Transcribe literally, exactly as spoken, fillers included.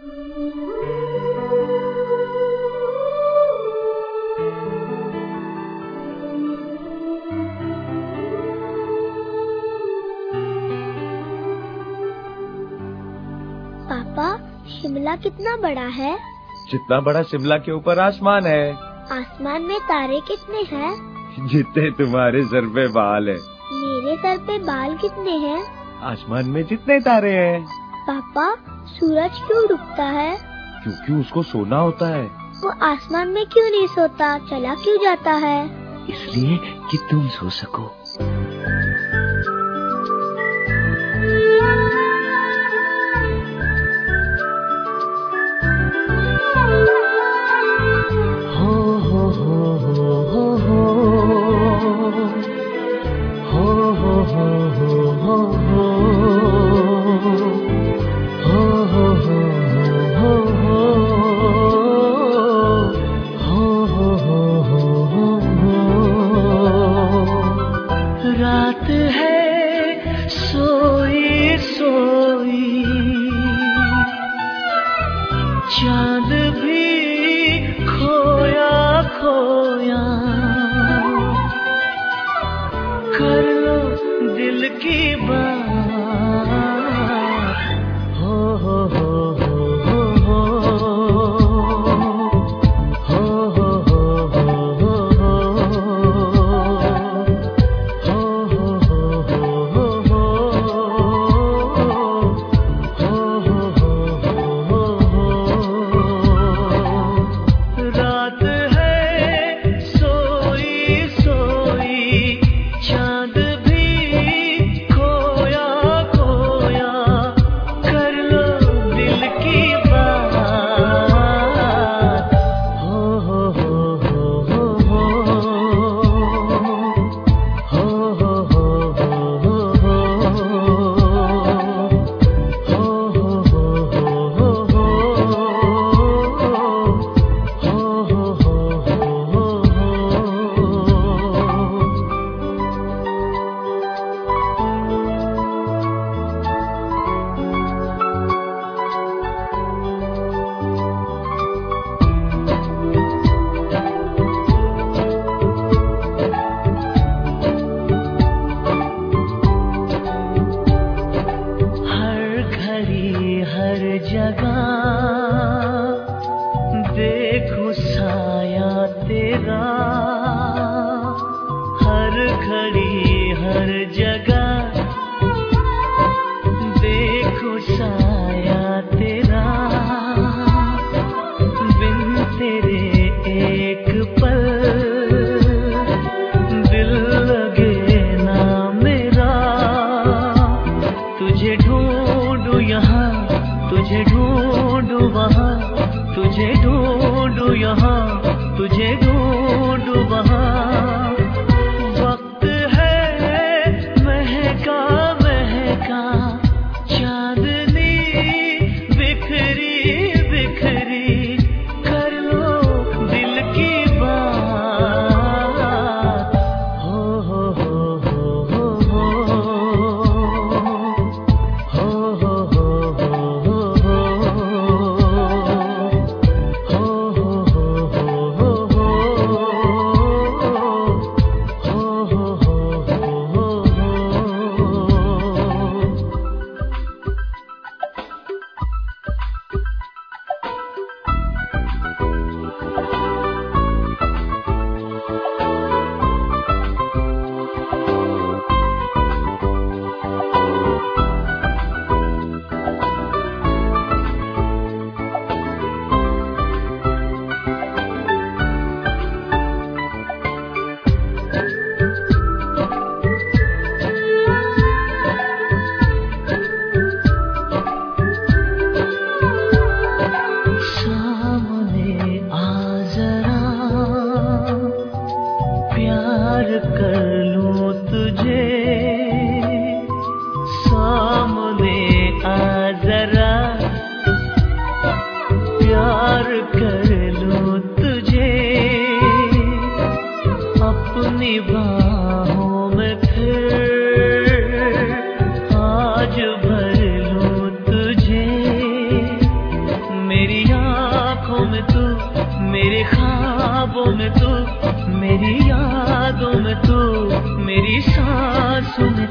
पापा, शिमला कितना बड़ा है? जितना बड़ा शिमला के ऊपर आसमान है। आसमान में तारे कितने हैं? जितने तुम्हारे सर पे बाल है। मेरे सर पे बाल कितने हैं? आसमान में जितने तारे हैं। पापा, सूरज क्यों डूबता है? क्योंकि उसको सोना होता है। वो आसमान में क्यों नहीं सोता, चला क्यों जाता है? इसलिए कि तुम सो सको। रात है सोई सोई, चांद भी खोया खोया, कर लो दिल की बात। हो हो हो देखूं साया तेरा, हर घड़ी हर जगह देखूं साया तेरा, बिन तेरे एक पल दिल लगे ना मेरा। तुझे ढूंढूं यहाँ, तुझे ढूंढूं वहाँ, तुझे ढूंढूं यहाँ, तुझे ढूंढूं वहाँ। वक्त है महका महका, चांदनी बिखरी बिखरी, कर लो दिल की बात। हो हो हो हो हो हो हो हो हो कर लूं तुझे, सामने आ जरा, प्यार कर लूं तुझे, अपनी बाहों में फिर आज भर लूं तुझे, ख्वाबों में तू, मेरी यादों में तू, मेरी सांसों में